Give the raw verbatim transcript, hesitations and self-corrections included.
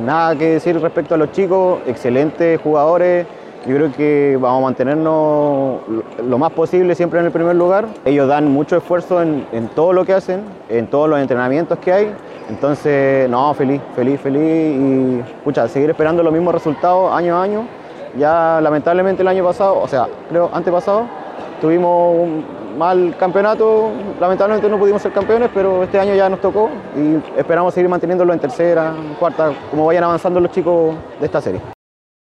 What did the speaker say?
nada que decir respecto a los chicos, excelentes jugadores. Yo creo que vamos a mantenernos lo más posible siempre en el primer lugar. Ellos dan mucho esfuerzo en, en todo lo que hacen, en todos los entrenamientos que hay. Entonces, no, feliz, feliz, feliz y pucha, seguir esperando los mismos resultados año a año. Ya lamentablemente el año pasado, o sea, creo antepasado, tuvimos un mal campeonato, lamentablemente no pudimos ser campeones, pero este año ya nos tocó y esperamos seguir manteniéndolo en tercera, cuarta, como vayan avanzando los chicos de esta serie.